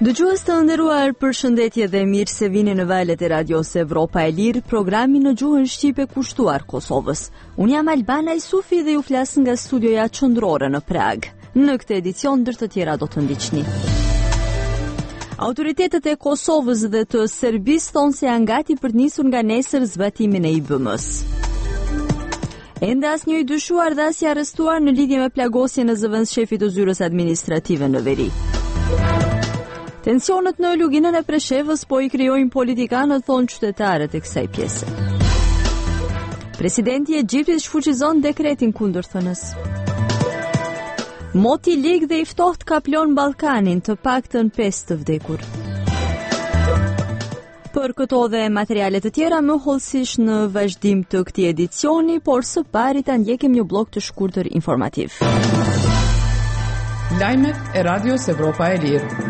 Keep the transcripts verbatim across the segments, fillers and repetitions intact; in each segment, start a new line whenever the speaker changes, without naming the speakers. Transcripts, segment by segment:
Dëgjues të nderuar, përshëndetje dhe mirë se vini në valët e Radios Evropa e Lirë, programi në gjuhën shqipe kushtuar Kosovës. Unë jam Albana Isufi dhe ju flas nga studioja qendrore në Prag. Në këtë edicion ndër të tjera do të ndiqni. Autoritetet e Kosovës dhe të Serbisë thonë se janë gati për të nisur nga nesër zbatimin e I B M-s. Ende asnjë I dyshuar dhe as I arrestuar në lidhje me plagosjen e zëvendës shefit të zyrës administrative në veri. Tensionet në luginën e Preshevës po I krijojnë politikanët, thonë qytetarët e kësaj pjese. Presidenti I Egjiptit shfuqizon dekretin kundër T N-s. Moti lig dhe I ftohtë kaplon Ballkanin, të paktën pesë të vdekur. Për këto dhe materiale të tjera më hollësisht në vazhdim të këtij edicioni, por së pari ta ndjekim një blok të shkurtër informativ.
Lajmet e Radios Evropa e Lirë.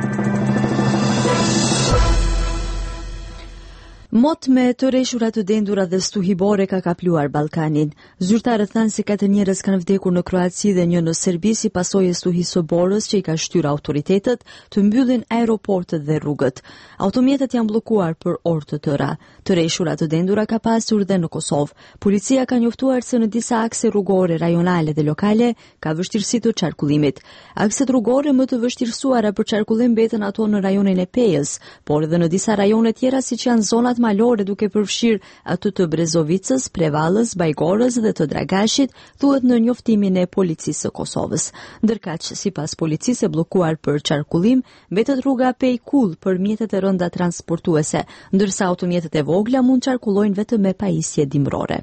Mot me të reshura të dendura dhe stuhibore ka kapluar Ballkanin. Zyrtarët thanë se katër njerëz kanë vdekur në Kroaci dhe një në Serbi si pasojë e stuhisë së borës që I ka shtyr autoritetet të mbyllin aeroportet dhe rrugët. Automjetet janë bllokuar për orë të tëra. Të reshura të dendura ka pasur dhe në Kosovë. Policia ka njoftuar se në disa akse rrugore rajonale dhe lokale ka vështirësi të qarkullimit. Akset rrugore më të vështirësuara për qarkullim mbeten ato në rajonin e Pejës, por edhe në disa rajone tjera siç janë zonat malore duke përfshirë atë të Brezovicës, Prevallës, Bajgorës dhe të Dragashit, thuhet në njoftimin e policisë së Kosovës. Ndërkaq, sipas policisë e bllokuar për qarkullim, mbetet rruga Pejkull për mjetet e rënda transportuese, ndërsa automjetet e vogla mund qarkullojnë vetëm me pajisje dimrore.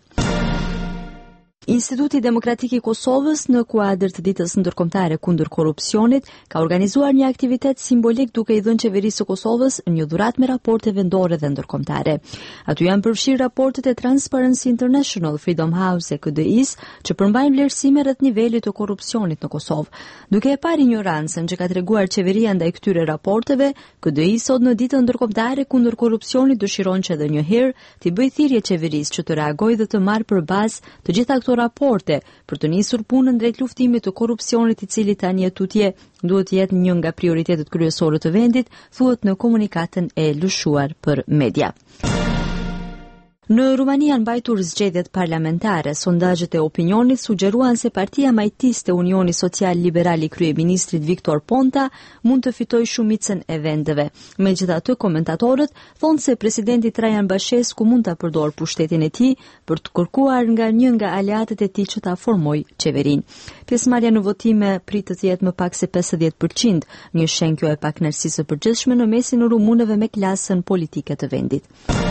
Instituti Demokratik I Kosovës në kuadër të ditës ndërkombëtare kundër korrupsionit ka organizuar një aktivitet simbolik duke I dhënë qeverisë së Kosovës një dhuratë me raporte vendore dhe ndërkombëtare. Aty janë përfshirë raportet e Transparency International, Freedom House e K D I-s që përmbajnë vlerësime rreth nivelit të korrupsionit në Kosovë. Duke e parë ignorancën që ka treguar qeveria ndaj këtyre raporteve, K D I sot në ditën ndërkombëtare kundër korrupsionit dëshiron që edhe një herë t'i bëjë thirrje qeverisë që të reagojë dhe të marrë përbazë të gjitha këto raporte për të nisur punën drejt luftimit të korrupsionit I cili tani e tutje duhet të jetë një nga prioritetet kryesore të vendit, thuhet në komunikatën e lëshuar për media. Në Rumani janë mbajtur zgjedhjet parlamentare. Sondazhet e opinionit sugjeruan se partia majtiste Unioni Social Liberal I kryeministrit Viktor Ponta mund të fitojë shumicën e vendeve. Megjithatë, komentatorët thonë se presidenti Trajan Bashescu mund ta përdorë pushtetin e tij për të kërkuar nga një nga aleatët e tij që ta formojë qeverinë. Pjesëmarrja në votime pritet të jetë më pak se pesëdhjetë përqind, një shenjë e pakënaqësisë së përgjithshme në mesin e rumunëve me klasën politike të vendit.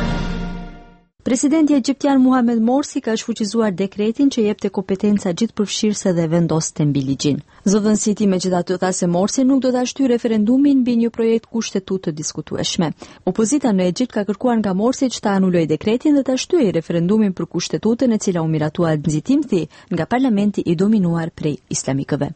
Presidenti egjiptian Muhamet Morsi ka shfuqizuar dekretin që jepte kompetenca gjithëpërfshirëse dhe vendos të mbi ligjin. Zëvendësi I tij megjithatë tha se Morsi nuk do ta shtyjë referendumin mbi një projekt kushtetut të diskutueshme. Opozita në Egjipt ka kërkuar nga Morsi që ta anulojë dekretin dhe ta shtyjë referendumin për kushtetutën e cila u miratua nxitimthi nga parlamenti I dominuar prej islamikëve.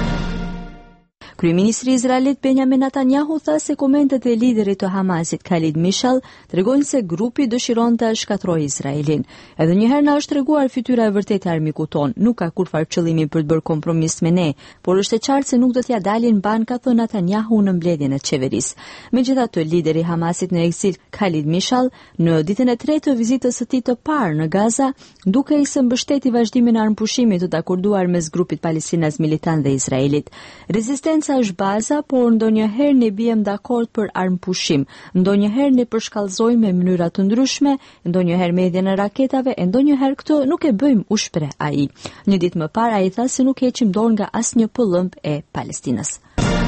Kryeministri I Izraelit Benjamin Netanyahu tha se komentet e liderit të Hamasit Khalid Mishal tregojnë se grupi dëshiron të shkatërrojë Izraelin. Edhe një herë na është treguar fytyra e vërtetë e armikut ton. Nuk ka kurfar qëllimi për të bërë kompromis me ne, por është e qartë se nuk do t'ja dalin ban, ka thënë Netanyahu në mbledhjen e qeverisë. Megjithatë, lideri I Hamasit në eksil Khalid Mishal në ditën e tretë të vizitës së tij të parë në Gaza, duke I se mbështeti vazhdimin e armpushimit të takorduar mes grupit Palestinas militant dhe Izraelit. Rezistenca është baza, por ndonjëherë ne bijem dakord për armpushim, ndonjëherë ne përshkallëzojmë në mënyra të ndryshme, ndonjëherë me hedhjen e raketave, e ndonjëherë këtë nuk e bëjmë, u shpreh ai. Një ditë më parë ai tha se nuk heqim dorë nga asnjë pëllëmp e Palestinës.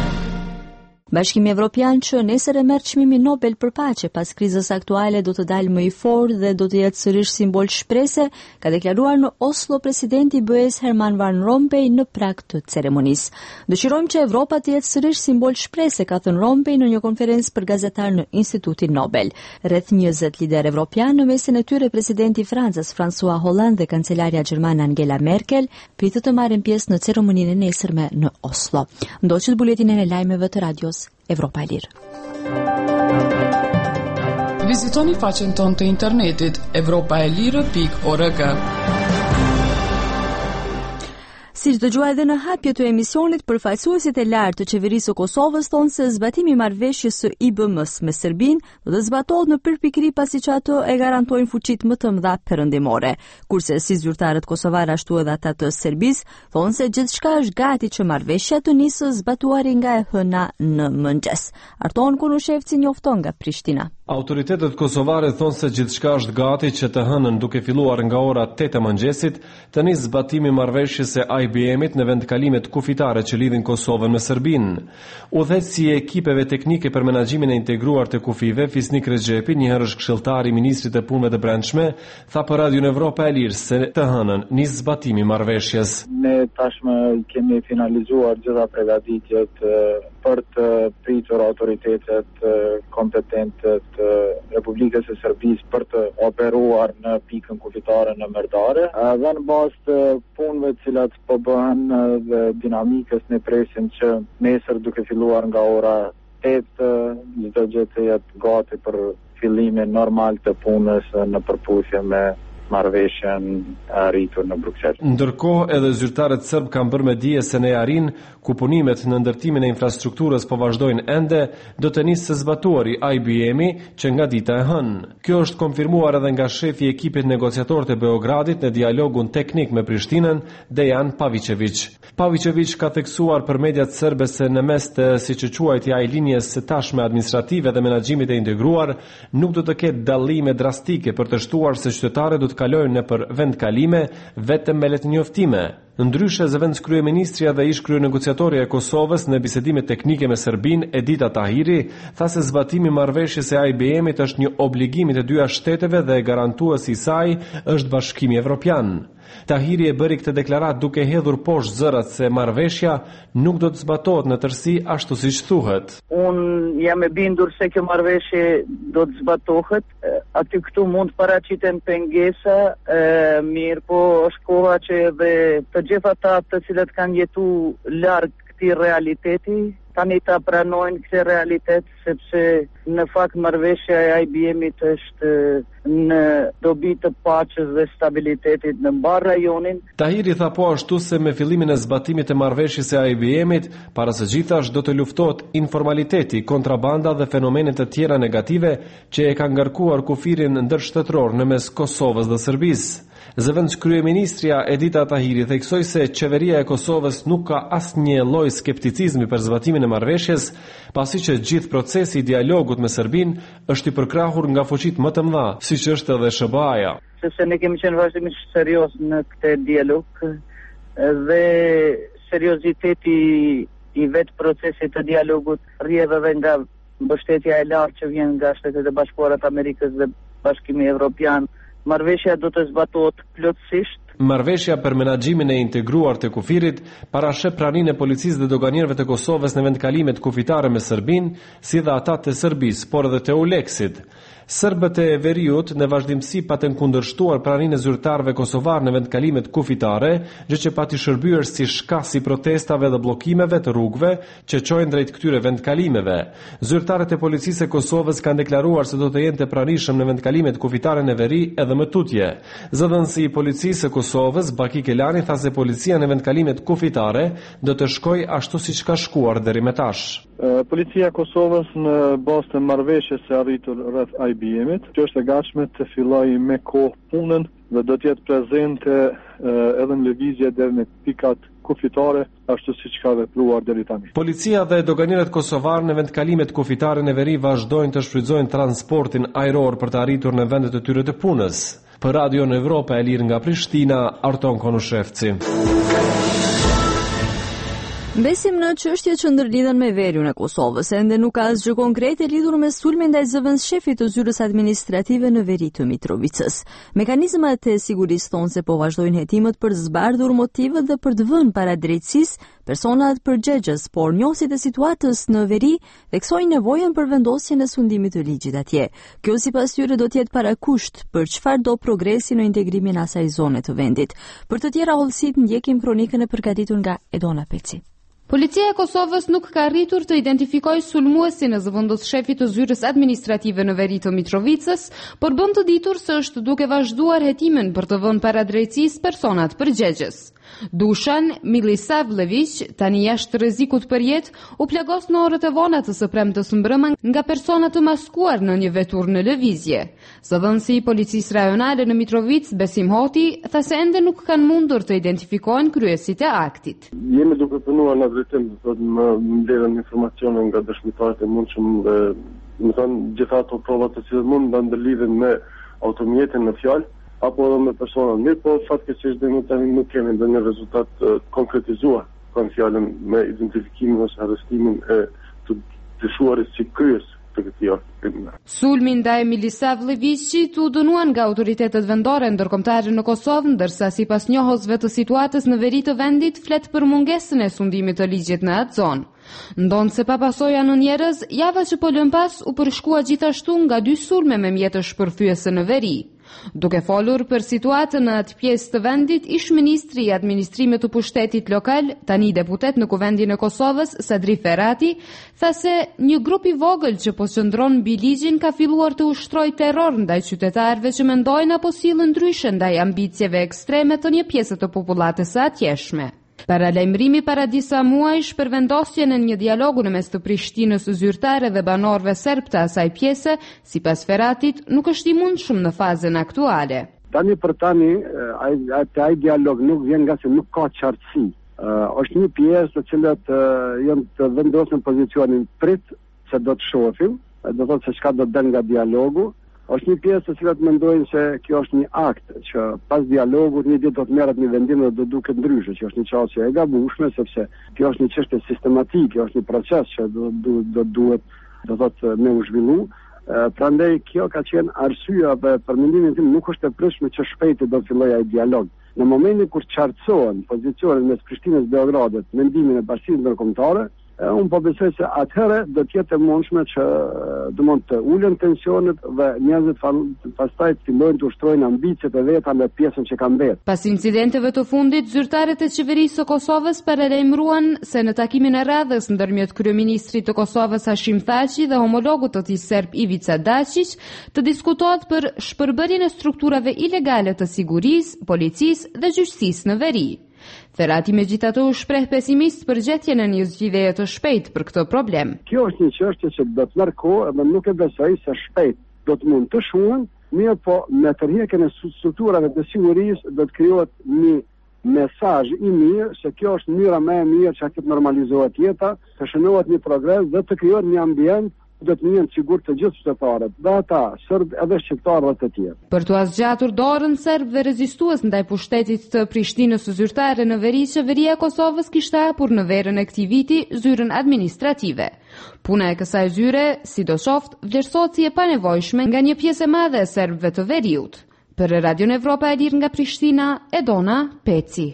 Bashkimi Evropian që nesër e merr çmimin Nobel për paqe pas krizës aktuale do të dalë më I fortë dhe do të jetë sërish simbol shprese, ka deklaruar në Oslo presidenti I B E-s Herman Van Rompuy në prag të ceremonisë. Dëshirojmë që Evropa të jetë sërish simbol shprese, ka thënë Rompuy në një konferencë për gazetar në Institutin Nobel. Rreth njëzet lider evropian, në mesin e tyre presidenti I Francës François Hollande dhe kancelarja gjermane Angela Merkel, pritet të marrin pjesë në ceremoninë e nesërme në Oslo. Ndoqët buletinën e lajmeve të radios Evropa e Lirë.
Vizitoni faqen tonë të internetit evropaelire pikë org.
Siç dëgjua edhe në hapje të emisionit, përfaqësuesit e lartë të qeverisë së Kosovës thonë se zbatimi i marrëveshjes së I B M-s me Serbinë do të zbatohet në përpikëri pasi që ato e garantojnë fuqitë më të mëdha perëndimore. Kurse si zyrtarët kosovar ashtu edhe ata të Serbisë thonë se gjithçka është gati që marrëveshja të nisë zbatuari nga e hëna në mëngjes. Arton Kunushevci njofton nga Prishtina.
Autoritetet kosovare thonë se gjithçka është gati që të hënën duke filluar nga ora tetë e mëngjesit të nisë zbatimi marrëveshjes së I B M-it në vendkalimet kufitare që lidhin Kosovën me Serbinë. Udhëheqësi i ekipeve teknike për menaxhimin e integruar të kufive, Fisnik Rexhepi, një herësh këshilltar i ministrit të punëve të brendshme, tha për Radio Evropa e Lirë se të hënën nis zbatimi marrëveshjes.
Ne tashmë kemi finalizuar gjitha përgatitjet për të pritur autoritetet kompetente të Republikës së Serbisë për të operuar në pikën kufitare në Merdare. Dhe në bazë të punëve të cilat po bëhen dhe dinamikës ne presim që nesër duke filluar nga ora tetë çdo gjë të jetë gati për fillimin normal të punës në përputhje me marrëveshjen e arritur në Bruksel.
Ndërkohë edhe zyrtarët serb kanë bërë me dije se në Jarin, ku punimet në ndërtimin e infrastrukturës po vazhdojnë ende, do të nisë së zbatuari I B M-i që nga dita e hënë. Kjo është konfirmuar edhe nga shefi i ekipit negociator të Beogradit në dialogun teknik me Prishtinën, Dejan Pavicevic. Pavicevic ka theksuar për mediat serbe se në mes të, siç e quajti ai, linjes së tashme administrative dhe menaxhimit e integruar, nuk do të ketë dallime drastike për të shtuar se qytetarët do të kalojnë në për vendkalime vetëm me letë njoftime. Ndryshe, zëvendës kryeministria dhe ish kryenegociatori e Kosovës në bisedime teknike me Serbinë, Edita Tahiri, tha se zbatimi marrëveshjes së I B M-it është një obligim i të dyja shteteve dhe garantuesi i saj është Bashkimi Evropian. Tahiri e bëri këtë deklarat duke hedhur poshtë zërat se marrëveshja nuk do të zbatohet në tërësi ashtu siç thuhet.
Unë jam e bindur se kjo marrëveshje do të zbatohet. Aty këtu mund paraqiten pengesa, e, mirë po është koha që edhe të gjitha ata të cilët kanë jetu larg këtij realiteti tani ta pranojnë këtë realitet, sepse në fakt marrëveshja e I B M-it është në dobi të paqes dhe stabilitetit në mbar rajonin.
Tahiri tha po ashtu se me fillimin e zbatimit të marrëveshjes së I B M-it, para së gjithash do të luftohet informaliteti, kontrabanda dhe fenomenet të tjera negative që e kanë ngarkuar kufirin ndërshtetror në mes Kosovës dhe Serbisë. Zëvendës kryeministria Edita Tahiri theksoi se qeveria e Kosovës nuk ka asnjë lloj skepticizmi për zbatimin e marrëveshjes, pasi që gjithë procesi i dialogut me Serbinë është i përkrahur nga fuqitë më të mëdha, siç është edhe S B A-ja.
Sepse ne kemi qenë vazhdimisht serioz në këtë dialog dhe serioziteti i vetë procesit të dialogut rrjedh edhe nga mbështetja e lartë që vjen nga Shtetet e Bashkuara të Amerikës dhe Bashkimi Evropian. Marrëveshja do të zbatohet plotësisht.
Marrëveshja për menaxhimin e integruar të kufirit parasheh praninë e policisë dhe doganierëve të Kosovës në vendkalimet kufitare me Serbinë, si dhe ata të Serbisë, por edhe të Euleksit. Serbët e Veriut në vazhdimsi patën kundërshtuar praninë e zyrtarëve kosovar në vendkalimet kufitare, gjë që pati shërbyer si shkas i protestave dhe bllokimeve të rrugëve që çojnë drejt këtyre vendkalimeve. Zyrtarët e policisë së Kosovës kanë deklaruar se do të jenë të pranishëm në vendkalimet kufitare në Veri edhe më tutje. Zëdhënësi i policisë së Kosovës, Baki Kelani, tha se policia në vendkalimet kufitare do të shkojë ashtu siç ka shkuar deri më tash.
Policia e Kosovës në bazë të marrëveshjes së arritur rreth I B M-it, që është e gatshme të fillojë me kohë punën dhe do të jetë prezente edhe në lëvizje deri në pikat kufitare, ashtu siç ka vepruar deri tani.
Policia dhe doganierët kosovar në vendkalimet kufitare në Veri vazhdojnë të shfrytëzojnë transportin ajror për të arritur në vendet e tyre të punës. Për Radio Evropa e Lirë nga Prishtina, Arton Konushevci.
Besim në çështjet që ndërlidhen me Veriun e Kosovës, ende nuk ka asgjë konkrete lidhur me sulmin ndaj zëvendës shefit të zyrës administrative në Veri të Mitrovicës. Mekanizmat e sigurisë thonë se po vazhdojnë hetimet për zbardhur motivet dhe për të vënë para drejtësisë personat përgjegjës, por njohësit e situatës në Veri theksojnë nevojën për vendosjen e sundimit të ligjit atje. Kjo sipas tyre do të jetë parakusht për çfarë do progresi në integrimin e asaj zone të vendit. Për të tjera hollësit ndjekim kronikën e përgatitur nga Edona Peci.
Policia e Kosovës nuk ka arritur të identifikojë sulmuesin e zëvendës shefit të zyrës administrative në Veri të Mitrovicës, por bën të ditur se është duke vazhduar hetimin për të vënë para drejtësisë personat përgjegjës. Dushan Milisavljević, tani jashtë rrezikut për jetë, u plagos në orët e vona të së premtës mbrëmje nga persona të maskuar në një vetur në lëvizje. Zëdhënësi i policisë rajonale në Mitrovic, Besim Hoti, tha se ende nuk kanë mundur të identifikohen kryesit e aktit.
Jemi duke punuar në drejtim të më mbledhen informacione nga dëshmitarët e mundshëm dhe më thënë gjitha ato provat të cilët mund të ndërlidhen me automjetin në fjalë apo edhe me personat mirë, po fatkeqësisht dhe nuk tani nuk kemi ndonjë rezultat uh, konkretizuar kanë fjalën me identifikimin ose arrestimin e të dyshuarit si kryes të këtij akti.
Sulmi ndaj Milisavljevićit u dënuan nga autoritetet vendore ndërkombëtare në Kosovë, ndërsa sipas njohësve të situatës në veri të vendit flet për mungesën e sundimit të ligjit në atë zonë. Ndonë se pa pasoja në njerëz, java që po lën pas u përshkua gjithashtu nga dy sulme me mjetë shpërthyese në veri. Duke folur për situatën në atë pjesë të vendit, ish ministri i administrimit të pushtetit lokal, tani deputet në Kuvendin e Kosovës, Sadri Ferati, tha se një grup i vogël që po qëndron mbi ligjin ka filluar të ushtrojë terror ndaj qytetarëve që mendojnë apo sillen ndryshe ndaj ambicjeve ekstreme të një pjese të popullatës së atjeshme. Paralajmërimi para disa muajsh për vendosjen e një dialogu në mes të Prishtinës zyrtare dhe banorëve serb të asaj pjese, sipas Feratit, nuk është i mundshëm në fazën aktuale.
Tani për tani, ai ai dialog nuk vjen nga se nuk ka qartësi. Uh, është një pjesë të cilët uh, janë të vendosur në pozicionin prit se do të shohim, do të thotë se çka do të dalë nga dialogu. Është një pjesë të cilat mendojnë se kjo është një akt që pas dialogut një ditë do të merret një vendim dhe do duket ndryshe, që është një çështje e gabueshme sepse kjo është një çështje sistematike, është një proces që do do, do duhet do thotë me u zhvillu. Prandaj kjo ka qenë arsyeja për mendimin tim nuk është e pritshme që shpejt do të fillojë ai dialog. Në momentin kur qartësohen pozicionet mes Prishtinës dhe Beogradit, mendimin e Bashkisë Ndërkombëtare, unë po besoj se atëherë do të jetë e mundshme që do mund të ulen tensionet dhe njerëzit pastaj të fillojnë të ushtrojnë ambicet e veta në pjesën që kanë vetë.
Pas incidenteve të fundit, zyrtarët e qeverisë së Kosovës paralajmëruan se në takimin e radhës ndërmjet kryeministrit të Kosovës Hashim Thaçi dhe homologut të tij serb Ivica Dačić të diskutohet për shpërbërjen e strukturave ilegale të sigurisë, policisë dhe gjyqësisë në veri. Ferati megjithatë u shpreh pesimist për gjetjen e një zgjidhjeje të shpejtë për këtë problem.
Kjo është një çështje që do të marrë kohë dhe nuk e besoj se shpejt do të mund të shuhen, mirë po me tërheqjen e strukturave të sigurisë do të krijohet një mesazh i mirë se kjo është mënyra më e mirë që të normalizohet jeta, të shënohet një progres dhe të krijohet një ambient do të jenë sigurt të gjithë qytetarët, dhe ata, serb edhe shqiptarë dhe të tjerë.
Për të asgjatur dorën serb dhe rezistues ndaj pushtetit të Prishtinës zyrtare në veri, qeveria e Kosovës kishte hapur në verën e këtij viti zyrën administrative. Puna e kësaj zyre, sidoqoftë, vlerësohet si e panevojshme nga një pjesë e madhe e serbëve të veriut. Për Radion Evropa e Lirë nga Prishtina, Edona Peci.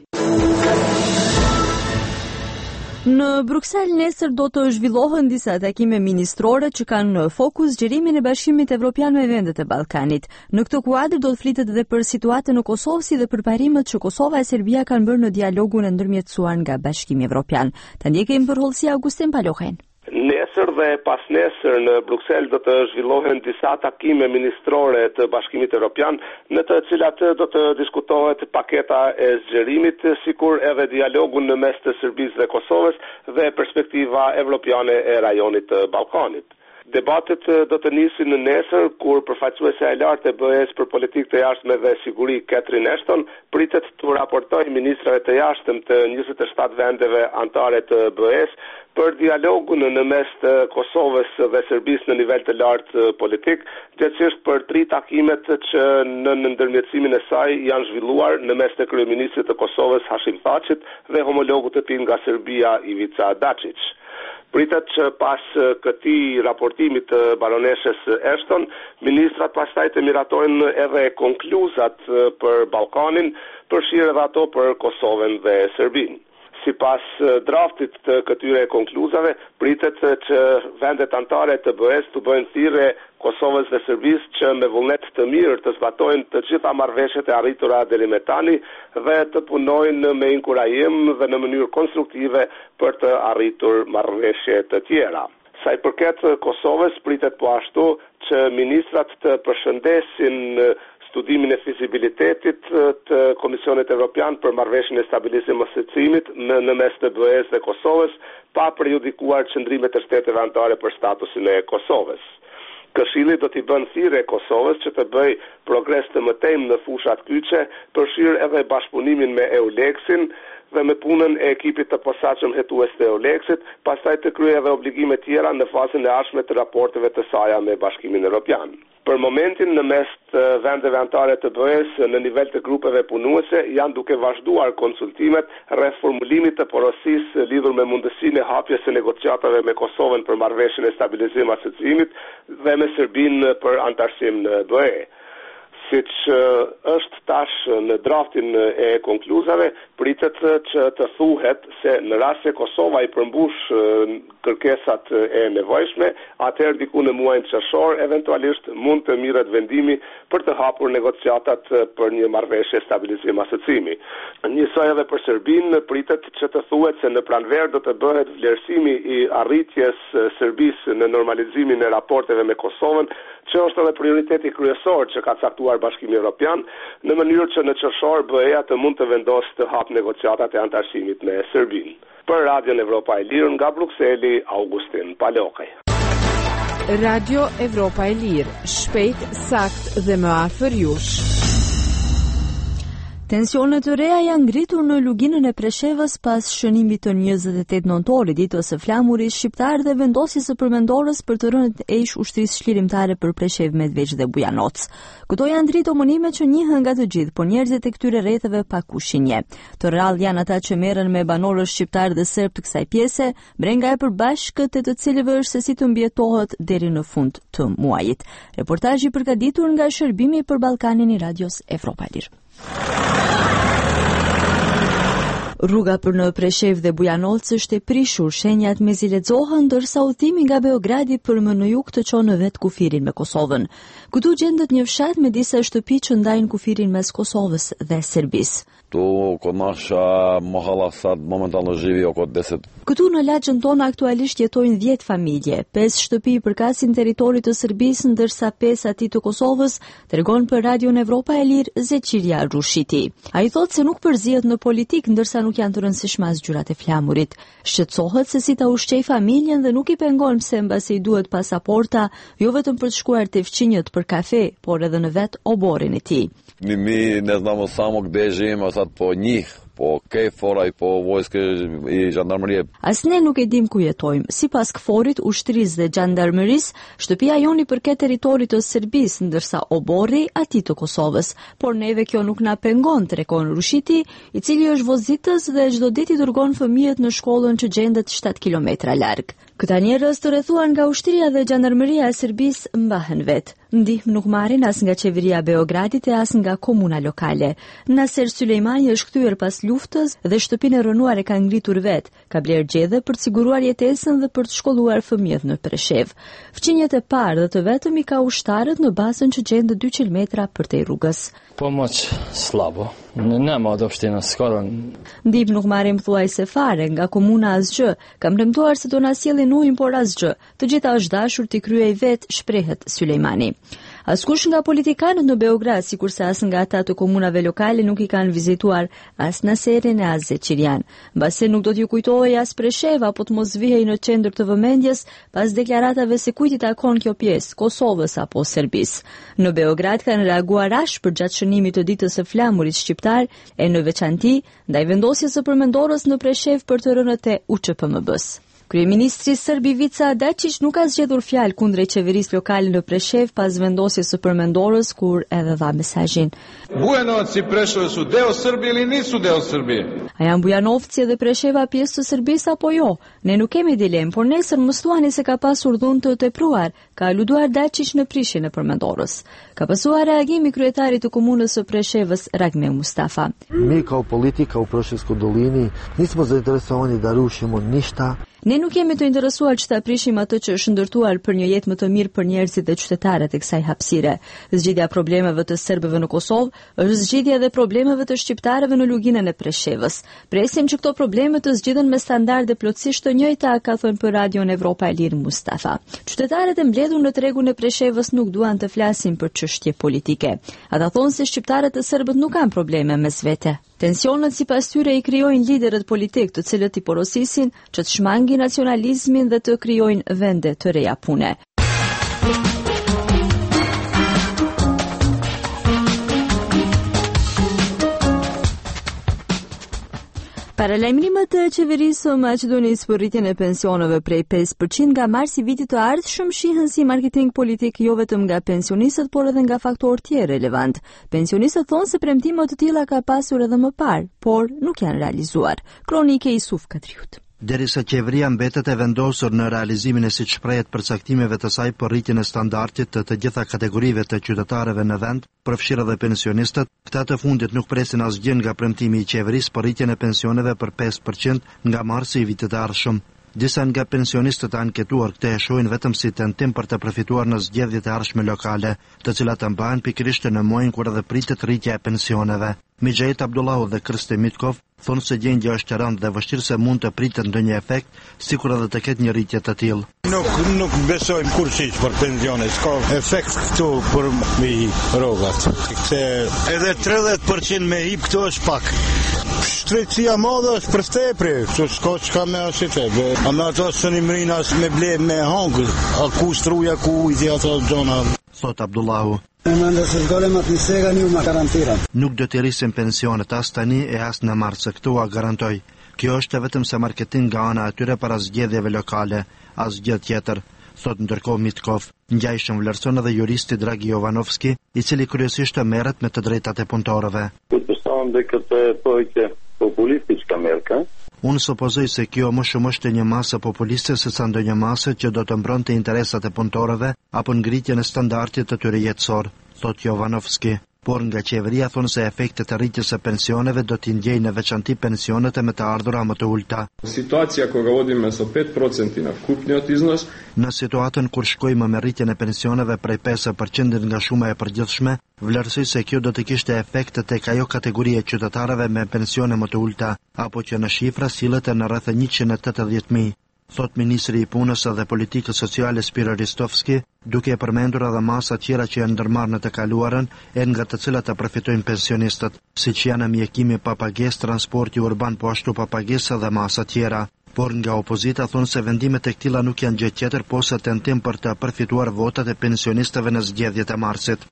Në Bruksel nesër do të zhvillohen disa takime ministrore që kanë në fokus gjerimin e Bashkimit Evropian me vendet e Ballkanit. Në këtë kuadër do të flitet edhe për situatën në Kosovë si dhe për parimet që Kosova e Serbia kanë bërë në dialogun e ndërmjetësuar nga Bashkimi Evropian. Ta ndjekim për hollësia Augustin Palohen.
Nesër dhe pas nesër në Bruksel do të zhvillohen disa takime ministrore të Bashkimit Evropian, në të cilat do të diskutohet paketa e zgjerimit, sikur edhe dialogu në mes të Serbisë dhe Kosovës dhe perspektiva evropiane e rajonit të Ballkanit. Debatet do të nisin në nesër, kur përfaqësuesja e lartë e B E-s për politikë të jashtme dhe siguri Catherine Ashton pritet të raportojë ministrave të jashtëm të njëzet e shtatë vendeve anëtare të B E-s për dialogun në mes të Kosovës dhe Serbisë në nivel të lartë politik, gjithsesi për tri takimet që në ndërmjetësimin e saj janë zhvilluar në mes të kryeministrit të Kosovës Hashim Thaçit dhe homologut të tij nga Serbia Ivica Dačić. Pritet që pas këtij raportimit të baroneshës Ashton, ministrat pastaj të miratojnë edhe konkluzat për Ballkanin, përfshirë edhe ato për Kosovën dhe Serbinë. Sipas draftit të këtyre konkluzave, pritet që vendet anëtare të B E-s të bëjnë thirrje Kosovës dhe Serbisë që me vullnet të mirë të zbatojnë të gjitha marrëveshjet e arritura deri më tani dhe të punojnë me inkurajim dhe në mënyrë konstruktive për të arritur marrëveshje të tjera. Sa i përket Kosovës, pritet po ashtu që ministrat të përshëndesin studimin e fizibilitetit të Komisionit Evropian për marrëveshjen e stabilizimit të asociimit në mes të B E-s dhe Kosovës, pa përjudikuar qëndrimet e shteteve anëtare për statusin e Kosovës. Këshilli do t'i bën thirrje Kosovës që të bëj progres të mëtejmë në fushat kyçe, përfshirë edhe bashkëpunimin me EULEX-in dhe me punën e ekipit të posaçëm hetues të EULEX-it, pastaj të kryejë edhe obligime tjera në fazën e ardhshme të raporteve të saj me Bashkimin Evropian. Për momentin, në mes të vendeve anëtare të B E-s në nivel të grupeve punuese janë duke vazhduar konsultimet rreth formulimit të porosisë lidhur me mundësinë e hapjes së negociatave me Kosovën për marrëveshjen e stabilizimit asociimit dhe me Serbinë për antarësim në B E. Siç është tash në draftin e konkluzave, pritet që të thuhet se në rast se Kosova i përmbush kërkesat e nevojshme, atëherë diku në muajin qershor eventualisht mund të mirret vendimi për të hapur negociatat për një marrëveshje stabilizim asociimi. Njësoj edhe për Serbinë, pritet që të thuhet se në pranverë do të bëhet vlerësimi i arritjes Serbisë në normalizimin e raporteve me Kosovën, që është edhe prioriteti kryesor që ka caktuar Bashkimi Evropian, në mënyrë që në qershor B E-ja të mund të vendosë të hapë negociatat e antarësimit me Serbinë. Për Radion Evropa e Lirë nga Brukseli, Augustin Palokaj.
Radio Evropa e Lirë, shpejt, sakt dhe më afër jush.
Tensionet të reja janë ngritur në luginën e Preshevës pas shënimit të njëzet e tetë nëntorit, ditës së flamurit shqiptar dhe vendosjes së përmendorës për të rënë esh ushtrisë shlirimtare për Preshev, Medveç dhe Bujanoc. Këto janë dritë omonime që njihen nga të gjithë, por njerëzit e këtyre rrethave pa kushinje. Të rrallë janë ata që merren me banorës shqiptar dhe serb të kësaj pjese, brenga e përbashkët e të cilëve është se si të mbjetohet deri në fund të muajit. Reportazhi përgatitur nga shërbimi për Ballkanin i Radios Evropa e Lirë. Rruga për në Preshev dhe Bujanoc është e prishur, shenjat mezi lexohen, ndërsa udhimi nga Beogradi për më në jug të çon në vet kufirin me Kosovën. Këtu gjendet një fshat me disa shtëpi që ndajnë kufirin mes Kosovës dhe Serbisë.
Tu kod nasha mohalla sad momentalno živi oko deset.
Këtu në lagjën tonë aktualisht jetojnë dhjetë familje, pesë shtëpi përkasin teritorit të Serbisë, ndërsa pesë aty të Kosovës, tregon për Radion Evropa e Lirë Zeqiria Rushiti. Ai thotë se nuk përzihet në politik, ndërsa nuk janë të rëndësishme as gjyrat e flamurit. Shqetësohet se si ta ushqej familjen dhe nuk i pengon pse mbasi i duhet pasaporta, jo vetëm për të shkuar te fqinjët për kafe, por edhe në vet oborin e tij.
Mi, mi ne znamo samo gde živimo sad po njih, po KFOR-a i po vojske i zhandarmerie.
As ne nuk e dim ku jetojmë. Sipas KFOR-it, ushtrisë dhe zhandarmerisë, shtëpia joni përket teritorit të Serbisë, ndërsa oborri atij të Kosovës. Por neve kjo nuk na pengon, tregon Rushiti, i cili është vozitës dhe çdo ditë i dërgon fëmijët në shkollën që gjendet shtatë kilometra larg. Këta njerëz të rrethuar nga ushtria dhe zhandarmeria e Serbisë mbahen vet. Ndihmë nuk marrin as nga qeveria e Beogradit e as nga komuna lokale. Naser Sulejmani është kthyer pas luftës dhe shtëpinë e rënuar e ka ngritur vet. Ka bler gjedhe për të siguruar jetesën dhe për të shkolluar fëmijët në Preshev. Fqinjet e parë dhe të vetëm i ka ushtarët në bazën që gjendet dy kilometra përtej rrugës.
Pomoć slabo. Nema od opštine skoro.
Ndihmë nuk marrim thuajse fare nga komuna asgjë. Kam premtuar se do na sjellin ujin, por asgjë. Të gjitha është dashur t'i kryej vet, shprehet Sulejmani. Askush nga politikanët në Beograd, sikurse as nga ata të komunave lokale, nuk i kanë vizituar as Naserin e as Zeqirian. Mbase nuk do t'ju kujtohej as Preshev apo të mos vihej në qendër të vëmendjes pas deklaratave se kujt i takon kjo pjesë, Kosovës apo Serbisë. Në Beograd kanë reaguar ashpër gjatë shënimit të ditës së flamurit shqiptar, e në veçanti ndaj vendosjes së përmendorës në Preshev për të rënë te U Ç P M B-s. Kryeministri serb Ivica Dačić nuk ka zgjedhur fjalë kundrejt qeverisë lokale në Preshev pas vendosjes së përmendorës, kur edhe dha mesazhin.
Bujanovac i Preševo su deo Srbije ili nisu deo Srbije?
A janë Bujanovci dhe Presheva pjesë të Serbisë apo jo? Ne nuk kemi dilemë, por nesër mos thuani se ka pasur dhunë të tepruar, ka aluduar Dačić në prishjen e përmendorës. Ka pasur reagimi kryetarit të komunës së Preshevës Ragme Mustafa.
Mi kao politika u Preševskoj dolini nismo zainteresovani da rušimo ništa.
Ne nuk jemi të interesuar që të aprishim atë që është ndërtuar për një jetë më të mirë për njerëzit dhe qytetarët e kësaj hapësire. Zgjidhja e problemeve të serbëve në Kosovë është zgjidhja edhe problemeve të shqiptarëve në luginën e Preshevës. Presim që këto probleme të zgjidhen me standarde plotësisht të njëjta, ka thënë për Radion Evropa e Lirë Mustafa. Qytetarët e mbledhur në tregun e Preshevës nuk duan të flasin për çështje politike. Ata thonë se shqiptarët e serbët nuk kanë probleme mes vete. Tensionet sipas tyre i krijojnë liderët politik, të cilët i porosisin që të shmangin nacionalizmin dhe të krijojnë vende të reja pune. Paralajmërimet e qeverisë së Maqedonisë për rritjen e pensioneve prej pesë përqind nga marsi i vitit të ardhshëm shihen si marketing politik jo vetëm nga pensionistët, por edhe nga faktorë tjerë relevant. Pensionistët thonë se premtime të tilla ka pasur edhe më parë, por nuk janë realizuar. Kronike i Suf Katriut.
Derisa qeveria mbetet e vendosur në realizimin e siç shprehet përcaktimeve të saj për rritjen e standardit të të gjitha kategorive të qytetarëve në vend, përfshirë edhe pensionistët, këta të fundit nuk presin asgjë nga premtimi i qeverisë për rritjen e pensioneve për pesë përqind nga marsi i vitit të ardhshëm. Disa nga pensionistët anketuar këtë e shohin vetëm si tentim për të përfituar në zgjedhjet e ardhshme lokale, të cilat të mbahen pikërisht në muajin kur edhe pritet rritja e pensioneve. Mijait Abdullahu dhe Kriste Mitkov thonë se gjendja është e rëndë dhe vështirë se mund të pritet ndonjë efekt, sikur edhe të ketë një rritje të tillë.
Nuk nuk besojmë kurrësisht për pensione, s'ka efekt këtu për me rrogat. Se edhe tridhjetë përqind me hip këtu është pak. Shtretësia madhe është për tepër, çu s'ka çka me asite. Ama ato suni mrinas me ble me hangë, a ku struja ku ujti ato xona.
Thot Abdullahu.
Nuk
do të rrisin pensionet as tani e as në mars, këtu a garantoj. Kjo është vetëm se marketing nga ana atyre para zgjedhjeve lokale, as gjë tjetër, thot ndërkohë Mitkov. Ngjajshëm vlerëson edhe juristi Dragi Jovanovski, i cili kryesisht merret me të drejtat e punëtorëve. Unë supozoj se kjo më shumë është një masë populiste se sa ndonjë masë që do të mbronte interesat e punëtorëve apo ngritjen e standardit të tyre jetësor, thot Jovanovski. Por nga qeveria thonë se efektet e rritjes së pensioneve do t'i ndjejnë në veçanti pensionet e me të ardhura më të ulta.
Situacija koga vodime sa pet procenti na kupniot iznos.
Në situatën kur shkojmë me rritjen e pensioneve prej pesë përqind nga shuma e përgjithshme, vlerësoj se kjo do të kishte efekte tek ajo kategori e qytetarëve me pensione më të ulta, apo që në shifra sillet në rreth njëqind e tetëdhjetë mijë. Thot ministri i punës dhe politikës sociale Spiro Ristovski, duke e përmendur edhe masa tjera që janë ndërmarrë në të kaluarën e nga të cilat të përfitojnë pensionistët, siç janë mjekimi pa pagesë, transporti urban, po ashtu pa pagesë dhe masa tjera. Por nga opozita thonë se vendimet e këtilla nuk janë gjë tjetër posa tentim për të përfituar votat e pensionistëve në zgjedhjet e marsit.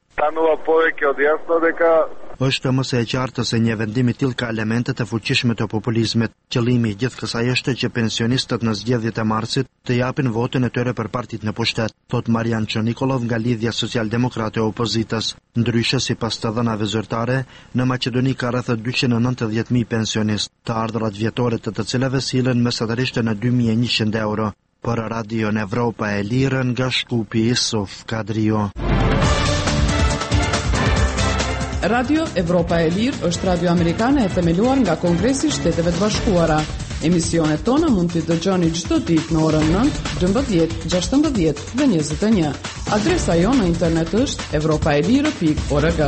Është më së e qartë se një vendim i tillë ka elemente të fuqishme të populizmit. Qëllimi i gjithë kësaj është që pensionistët në zgjedhjet e marsit të japin votën e tyre për partit në pushtet, thot Marian Çonikolov nga Lidhja Socialdemokrate e Opozitës. Ndryshe, sipas të dhënave zyrtare, në Maqedoni ka rreth dyqind e nëntëdhjetë mijë pensionistë, të ardhurat vjetore të të cilave sillen mesatarisht në dy mijë e njëqind euro. Për Radion Evropa e Lirë nga Shkupi, Suf Kadrio.
Radio Evropa e Lirë është radio amerikane e themeluar nga Kongresi i Shteteve të Bashkuara. Emisionet tona mund t'i dëgjoni çdo ditë në orën nëntë, gjashtëmbëdhjetë, gjashtëmbëdhjetë dhe njëzet e një. Adresa jonë në internet është evropaelire pikë org.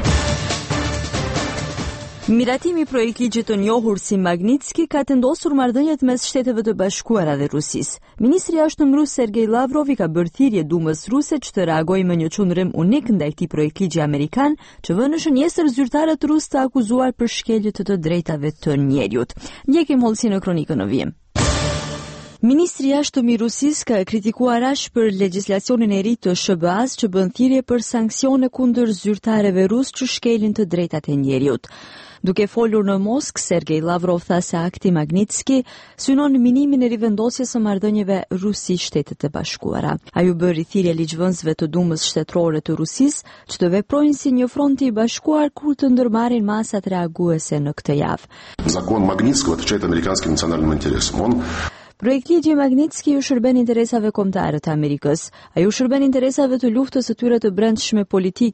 Miratimi i projektligjit të njohur si Magnitski ka vendosur marrëdhëniet mes Shteteve të Bashkuara dhe Rusisë. Ministri i Jashtëmbërues Sergej Lavrov i ka bërë thirrje Dumës ruse që të reagojë me një çundrim unik ndaj këtij projektligji amerikan, që vënë në shënjesër zyrtarët rusë të akuzuar për shkelje të të drejtave të njerëzit. Ndjekim hollësi në kronikën në vijim. Ministri i Jashtëm i Rusisë ka kritikuar ashtë për legjislacionin e ri të S B A-s që bën thirrje për sanksione kundër zyrtarëve rusë që shkelin të drejtat e njerëzit. Duke folur në Moskë, Sergej Lavrov tha se akti Magnitski synon minimin e rivendosjes së marrëdhënieve Rusi-Shtetet e Bashkuara. Ai u bëri thirrje ligjvënësve të Dumës shtetërore të Rusisë që të veprojnë si një front i bashkuar kur të ndërmarrin masat reaguese në këtë javë.
Закон Магнитского отвечает американским национальным интересам. Он
Projektligji Magnitski u shërben interesave kombëtare të Amerikës. Ai u shërben interesave të luftës së tyre të brendshme politike,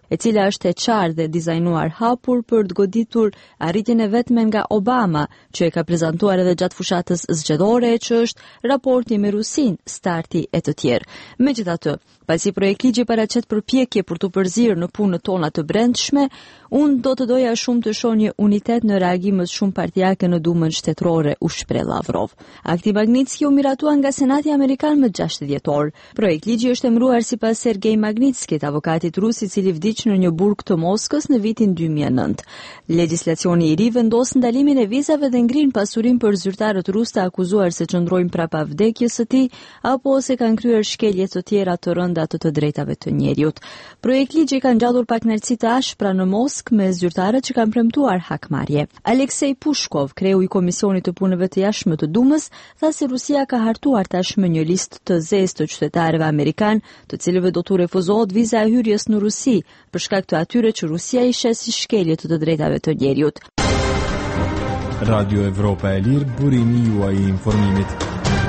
e cila është e qartë dhe dizajnuar hapur për të goditur arritjen e vetme nga Obama, që e ka prezantuar edhe gjatë fushatës zgjedhore, që është raporti me Rusin, starti e të tjerë. Megjithatë, pasi projektligji paraqet përpjekje për të përzirë në punët tona të brendshme, unë do të doja shumë të shoh një unitet në reagimet shumë partijake në Dumën shtetërore, u shpreh Lavrov. Akti Magnitski u miratua nga Senati Amerikan më gjashtëdhjetë dhjetor. Projektligji është emëruar sipas Sergej Magnitskit, avokatit rus i cili vdiq në një burg të Moskës në vitin dy mijë e nëntë. Legjislacioni i ri vendos ndalimin e vizave dhe ngrin pasurinë për zyrtarët rus të akuzuar se qëndrojnë prapa vdekjes së tij apo se kanë kryer shkelje të tjera të rënda të të drejtave të njerëzit. Projektligji ka ngjallur pakënaqësi të ashpra në Moskë me zyrtarët që kanë premtuar hakmarrje. Aleksej Pushkov, kreu i Komisionit të Punëve të Jashtme të Dumës, tha se Rusia ka hartuar tashmë një listë të zezë të qytetarëve amerikan, të cilëve do të refuzohet viza e hyrjes në Rusi, për shkak të atyre që Rusia i sheh si shkelje të të drejtave të njerëzit.
Radio Evropa e Lirë, burimi juaj i informimit.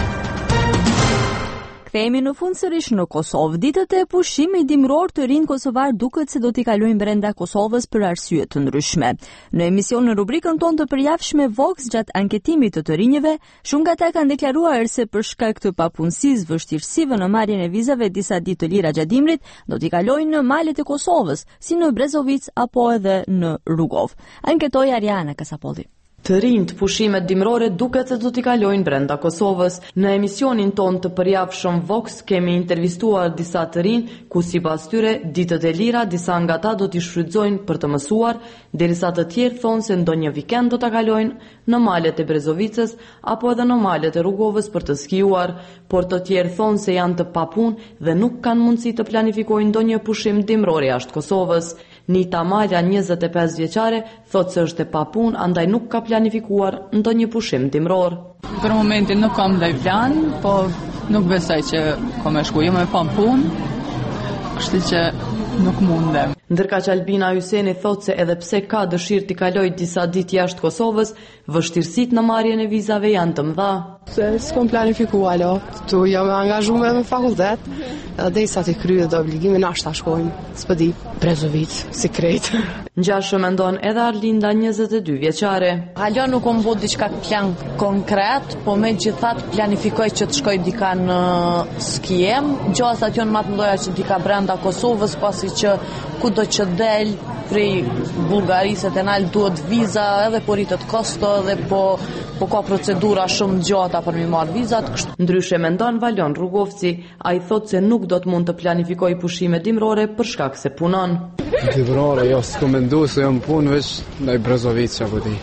Kthehemi në fund sërish në Kosovë. Ditët e pushimit dimror të rinë kosovar duket se do t'i kalojnë brenda Kosovës për arsye të ndryshme. Në emision në rubrikën tonë të përjavshme Vox gjatë anketimit të të rinjve, shumë nga ta kanë deklaruar se për shkak të papunësisë, vështirësive në marrjen e vizave disa ditë të lira gjatë dimrit, do t'i kalojnë në malet e Kosovës, si në Brezovic apo edhe në Rugov. Anketoi Ariana Kasapolli.
Të rinjt pushimet dimrore duket se do t'i kalojnë brenda Kosovës. Në emisionin ton të përjavshëm Vox kemi intervistuar disa të rinj, ku sipas tyre ditët e lira disa nga ta do t'i shfrytëzojnë për të mësuar, derisa të tjerë thonë se ndonjë vikend do ta kalojnë në malet e Brezovicës apo edhe në malet e Rugovës për të skiuar, por të tjerë thonë se janë të papunë dhe nuk kanë mundësi të planifikojnë ndonjë pushim dimror jashtë Kosovës. Nita Malja, njëzet e pesë vjeçare, thotë se është e papunë, andaj nuk ka planifikuar ndonjë pushim dimror.
Për momentin nuk kam ndaj plan, po nuk besoj që kam e shku, jo me pam punë, kështu që nuk mundem.
Ndërka që Albina Hyseni thotë se edhe pse ka dëshirë t'i kaloj disa ditë jashtë Kosovës, vështirësitë në marrjen e vizave janë të mëdha.
Se s'kom planifikuar alo, tu jam angazhuar me fakultet, dhe sa t'i kryet dhe obligimin ashta shkojmë, s'pëdi, Brezovic, si krejt.
Ngjashëm mendon edhe Arlinda, njëzet e dy vjeçare.
Alo nuk kom bërë diçka plan konkret, po me gjithat planifikoj që të shkoj dika në skijem, gjohës aty në matë mdoja që dika brenda Kosovës, pasi që ku do që del prej Bullgarisë të nalë duhet viza edhe po rritët kosto edhe po, po ka procedura shumë gjata për mi marrë vizat.
Ndryshe mendon Valion Rugovci, a i thot se nuk do të mund të planifikoj pushime dimrore për shkak se punon.
Dimrore, jo, s'ko mendu se jam punë veç në i Brezovic apo di.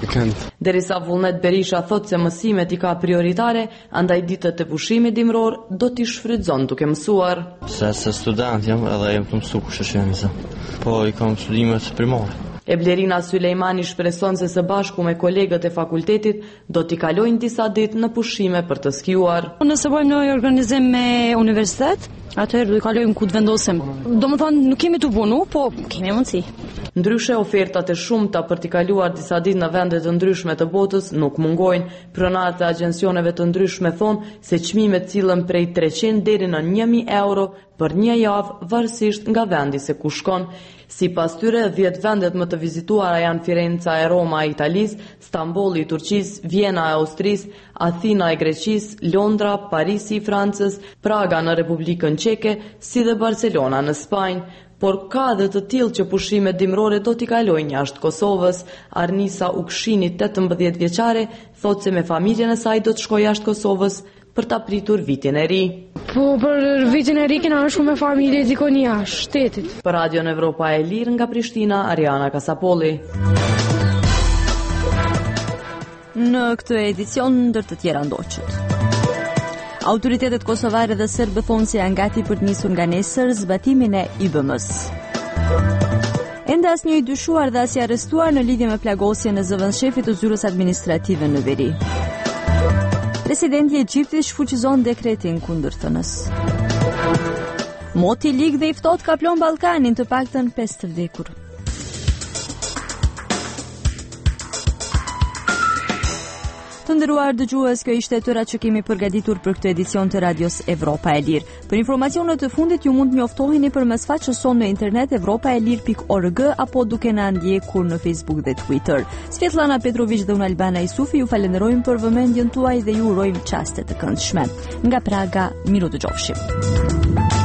Derisa Vullnet Berisha thot se mësimet i ka prioritare, andaj ditët e pushimit dimror do t'i shfrytëzon duke mësuar.
Se se student jam edhe jem të mësu kush është jam, po i kam studimet primare.
Eblerina Sulejmani shpreson se së bashku me kolegët e fakultetit do t'i kalojnë disa ditë në pushime për të skiuar.
Nëse bëjmë në organizim me universitet, atëherë do i kalojmë ku të vendosim. Do më thonë nuk kemi të punu, po kemi mundësi.
Ndryshe ofertat e shumta për t'i kaluar disa ditë në vende të ndryshme të botës nuk mungojnë. Pronarët e agjencioneve të ndryshme thonë se çmimet cilën prej treqind deri në një mijë euro për një javë varësisht nga vendi se ku shkon. Sipas tyre, dhjetë vendet më të vizituara janë Firenca e Roma e Italisë, Stambolli i Turqisë, Vjena e Austrisë, Athina e Greqisë, Londra, Parisi i Francës, Praga në Republikën Çeke, si dhe Barcelona në Spanjë. Por ka dhe të tillë që pushimet dimrore do t'i kalojnë jashtë Kosovës. Arnisa Ukshini, tetëmbëdhjetë vjeçare, thotë se me familjen e saj do të shkojë jashtë Kosovës për ta pritur vitin e ri.
Po për vitin e ri kena shku me familje dikon jashtë shtetit.
Për Radion Evropa e Lirë nga Prishtina, Ariana Kasapolli.
Në këtë edicion ndër të tjera ndoqët. Autoritetet kosovare dhe serbe thonë se janë gati për të nisur nga nesër zbatimin e I B M-s. Ende asnjë i dyshuar dhe as i arrestuar në lidhje me plagosjen e zëvendësshefit të zyrës administrative në veri. Presidenti i Egjiptit shfuqizon dekretin kundër T N-s. Moti lig dhe i ftohtë kaplon Ballkanin, të paktën pesë të vdekur. Të Të nderuar dëgjues, kjo ishte tëra që kemi përgatitur për këtë edicion të Radios Evropa e Lirë. Për informacionet të fundit ju mund të njoftoheni përmes faqes sonë në internet evropa e lir pikë org apo duke na ndjekur në Facebook dhe Twitter. Svetlana Petrović dhe unë Albana Isufi ju falenderojmë për vëmendjen tuaj dhe ju urojmë çaste të këndshme. Nga Praga, miru dëgjofshim.